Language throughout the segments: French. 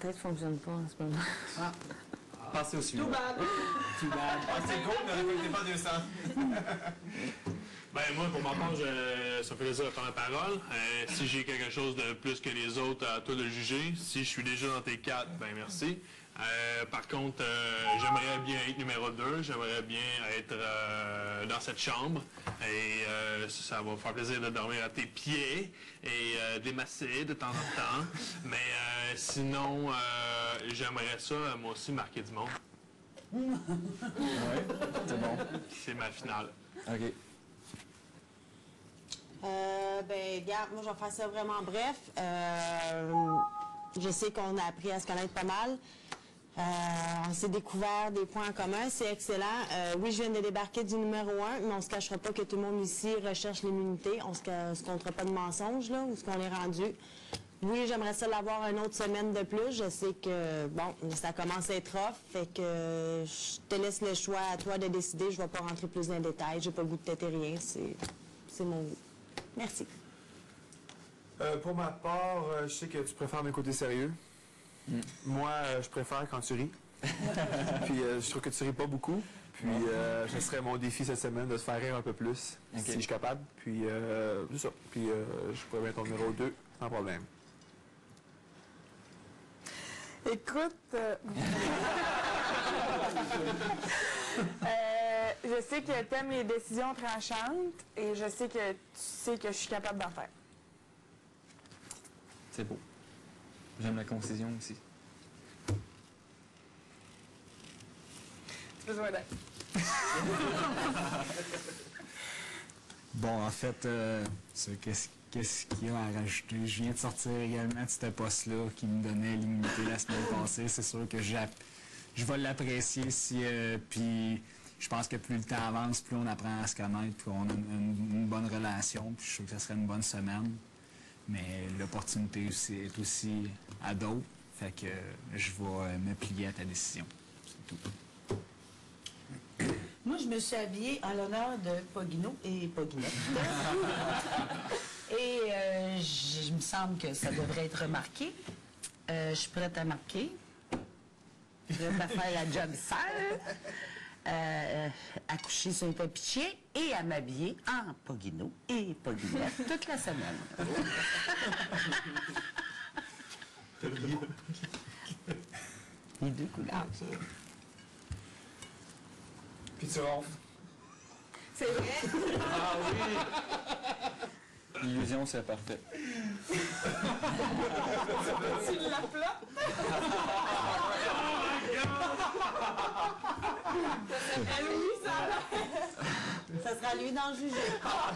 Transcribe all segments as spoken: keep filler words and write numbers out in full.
tête fonctionne pas en ce moment. Ah. Passez au suivant. Too bad. Too bad. Ah, c'est cool, ne récoltez pas deux cents. Ben moi, pour ma part, je, ça me fait plaisir de prendre la parole. Euh, si j'ai quelque chose de plus que les autres, à toi de le juger. Si je suis déjà dans tes quatre, ben merci. Euh, par contre, euh, j'aimerais bien être numéro deux. J'aimerais bien être euh, dans cette chambre. Et euh, ça va me faire plaisir de dormir à tes pieds et euh, de les masser de temps en temps. Mais euh, sinon, euh, j'aimerais ça, moi aussi, marquer du monde. Oui, c'est bon. C'est ma finale. OK. Euh, ben, regarde, moi, je vais faire ça vraiment bref. Euh, je sais qu'on a appris à se connaître pas mal. Euh, on s'est découvert des points en commun, c'est excellent. Euh, oui, je viens de débarquer du numéro un, mais on se cachera pas que tout le monde ici recherche l'immunité. On se, se comptera pas de mensonges, là, où ce qu'on est rendu. Oui, j'aimerais ça l'avoir une autre semaine de plus. Je sais que, bon, ça commence à être rough, fait que je te laisse le choix à toi de décider. Je vais pas rentrer plus dans les détails. J'ai pas le goût de têter rien. C'est, c'est mon goût. Merci. Euh, pour ma part, euh, je sais que tu préfères mes côtés sérieux. Mm. Moi, euh, je préfère quand tu ris. Puis euh, je trouve que tu ris pas beaucoup. Puis euh, ce serait mon défi cette semaine de te faire rire un peu plus, okay. Si je suis capable. Puis euh, c'est ça. Puis euh, je pourrais mettre ton numéro deux, sans problème. Écoute, euh... euh, je sais que tu aimes les décisions tranchantes et je sais que tu sais que je suis capable d'en faire. C'est beau. J'aime la concision aussi. Tu as besoin d'aide. Bon, en fait, euh, qu'est-ce qu'est-ce qu'il y a à rajouter? Je viens de sortir également de ce poste-là qui me donnait l'immunité la semaine passée. C'est sûr que je vais l'apprécier si... Euh, puis je pense que plus le temps avance, plus on apprend à se connaître, plus on a une, une, une bonne relation. Puis je suis sûr que ça serait une bonne semaine. Mais l'opportunité aussi est aussi à d'autres. Fait que je vais me plier à ta décision. C'est tout. Moi, je me suis habillée en l'honneur de Pogino et Poginette. Et euh, je, je me semble que ça devrait être remarqué. Euh, je suis prête à marquer. Je suis prête à faire la job sale. Euh, à coucher sur un tapis de chien et à m'habiller en Pogino et Poginette toute la semaine. Les deux couleurs. Puis tu ronfles. C'est vrai? Ah oui! L'illusion, c'est parfait. Tu l'appelles? Ça serait lui, ça. Ça sera lui d'en juger.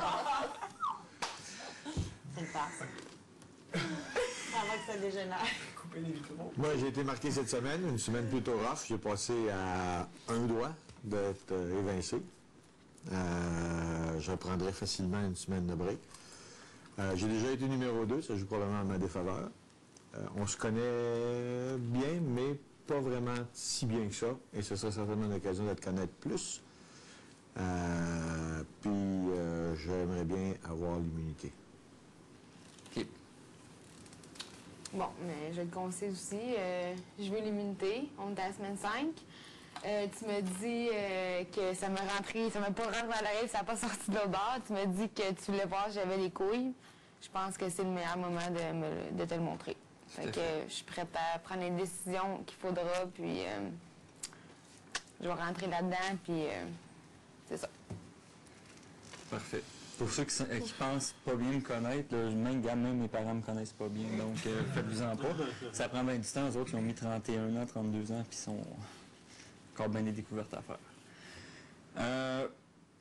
C'est le passe. Avant que ça dégénère. Couper les micros. Moi, j'ai été marqué cette semaine, une semaine plutôt rough. J'ai passé à un doigt d'être euh, évincé. Euh, je reprendrai facilement une semaine de break. Euh, j'ai déjà été numéro deux, ça joue probablement à ma défaveur. Euh, on se connaît bien, mais pas vraiment si bien que ça. Et ce sera certainement l'occasion de te connaître plus. Euh, puis, euh, j'aimerais bien avoir l'immunité. OK. Bon, mais je le conseille aussi. Euh, je veux l'immunité. On est à la semaine cinq. Euh, tu me dis euh, que ça m'a rentré, ça m'a pas rentré dans l'oreille, ça n'a pas sorti de l'autre bord. Tu me dis que tu voulais voir j'avais les couilles. Je pense que c'est le meilleur moment de, me, de te le montrer. Fait que euh, je suis prête à prendre les décisions qu'il faudra, puis euh, je vais rentrer là-dedans, puis euh, c'est ça. Parfait. Pour ceux qui, euh, qui pensent pas bien me connaître, là, même, même mes parents me connaissent pas bien, donc euh, faites-vous-en pas. Ça prend bien du temps. Eux autres, ils ont mis trente et un ans, trente-deux ans, puis ils sont encore bien des découvertes à faire. Euh,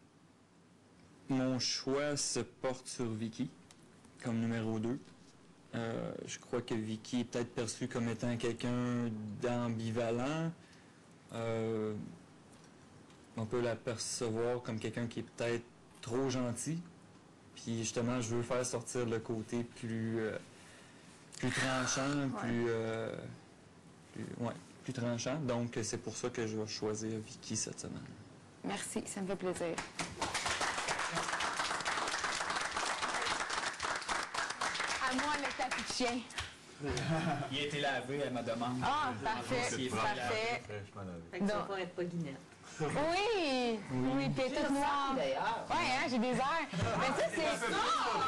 mon choix se porte sur Vicky, comme numéro deux. Euh, je crois que Vicky est peut-être perçue comme étant quelqu'un d'ambivalent. Euh, on peut la percevoir comme quelqu'un qui est peut-être trop gentil. Puis justement, je veux faire sortir le côté plus, euh, plus tranchant, ouais. plus, euh, plus, ouais, plus tranchant. Donc, c'est pour ça que je vais choisir Vicky cette semaine. Merci, ça me fait plaisir. À moi, le tapis de chien. Il a été lavé, elle me demande. Ah, parfait, S'il est parfait. Fraîchement lavé. Fait que tu vas Donc- pas être pas guinette. Oui! Oui, puis elle est toute noire. D'ailleurs. Ouais, hein, j'ai des airs. Mais ça, c'est...